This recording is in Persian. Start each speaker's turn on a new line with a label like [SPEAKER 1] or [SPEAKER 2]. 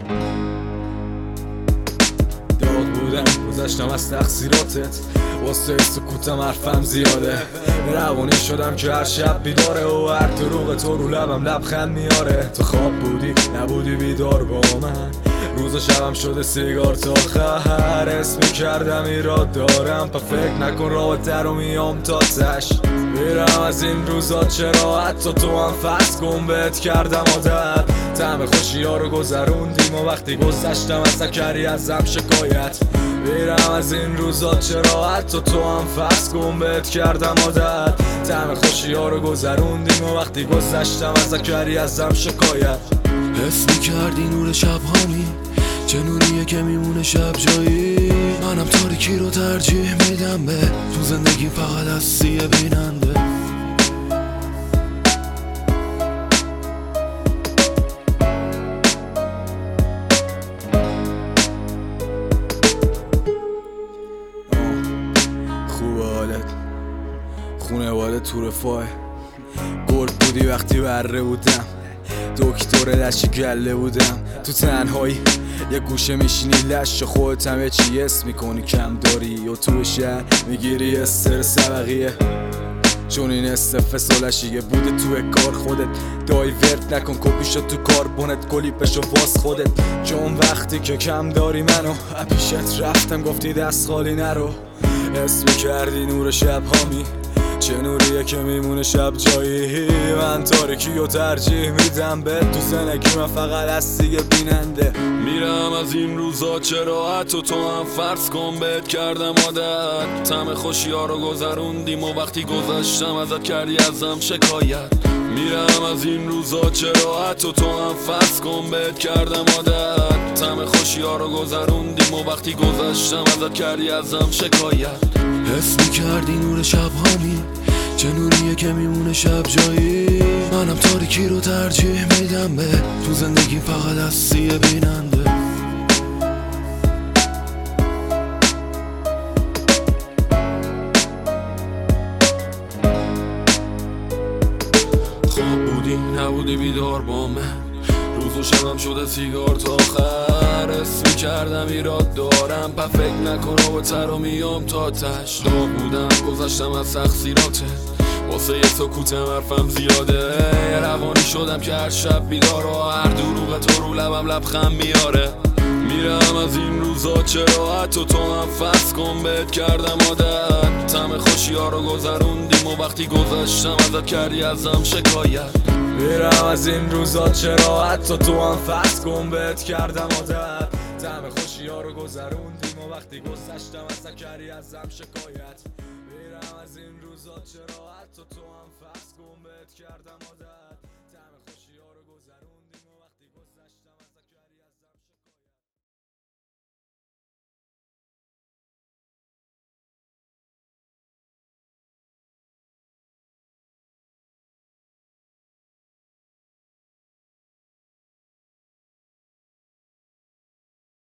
[SPEAKER 1] داغ بودم گذشتم از تقصیراتت، واسه سکوتم حرفم زیاده. روانی شدم که هر شب بیداره و هر دروغ تو رو لبم لبخند میاره. تو خواب بودی نبودی بیدار با من، روز و شبم شده سیگار تا آخر. اسم میکردم ایراد دارم پا فکر نکن رابطه رو میام تا تش. میرم از این روزا چرا حتی تو هم فرض کن بهت کردم عادت. طعم خوشی ها رو گذروندیم و وقتی گذشتم از کردی ازم شکایت. میرم از این روزا چرا حتی تو هم فرض کن بهت کردم عادت. طعم خوشی ها رو گذروندیم و وقتی گذشتم از کردی ازم شکایت.
[SPEAKER 2] حس میکردی نور شب هامی، چه نوریه که میمونه شب جایی. منم تاریکی رو ترجیح میدم به تو زندگی فقط هستی بیننده.
[SPEAKER 1] خوبه حالت، خونواده تو رفاه، گرد بودی وقتی بره بودم، دکتر دشتی گله بودم. تو تنهایی یه گوشه میشینی لش خودت هم یه چی اسم میکنی کم داری و تو شهر میگیری استرس بقیه، چون این استفسالشیه بوده توی کار خودت. دایورت نکن کپی شد تو کاربونت، کلیپشو واس خودت. چون وقتی که کم داری منو پیشت رفتم گفتی دست خالی نرو. اسم کردی نور شب هامی، چه نوریه که میمونه شب جایی. من تاریکی رو ترجیح میدم به تو زندگی من فقط هستی بیننده.
[SPEAKER 2] میرم از این روزا چرا حتی تو هم فرض کن بهت کردم عادت. طعم خوشی ها رو گذروندیم و وقتی گذشتم ازت کردی ازم شکایت. میرم از این روزا چرا حتی تو هم فرض کن بهت کردم عادت. طعم خوشی ها رو گذروندیم و وقتی گذشتم ازت کردی ازم شکایت. حس میکردی نور شب هامی، چه نوریه که میمونه شب جایی. منم تاریکی رو ترجیح میدم به تو زندگی فقط هستی بیننده. خواب بودی نبودی بیدار با من، روز و شبم شده سیگار تا آخر. اسم میکردم ایراد دارم پا فکر نکن رابطه رو میام تا تش. داغ بودم گذشتم از تقصیراتت، واسه یه سکوتم حرفم زیاده. روانی شدم که هر شب بیدار و هر دروغ تو رو لبم لبخند میاره. میرم از این روزا چرا حتی تو هم فرض کن بهت کردم عادت. طعم خوشی ها رو گذروندیم و وقتی گذشتم ازت کردی ازم شکایت.
[SPEAKER 1] میرم از این روزا چرا حتی تو هم فرض کن بهت کردم عادت. طعم خوشی ها رو گذروندیم و وقتی گذشتم از کردی ازم شکایت. میرم از این روزا چرا حتی تو هم فرض کن بهت کردم عادت.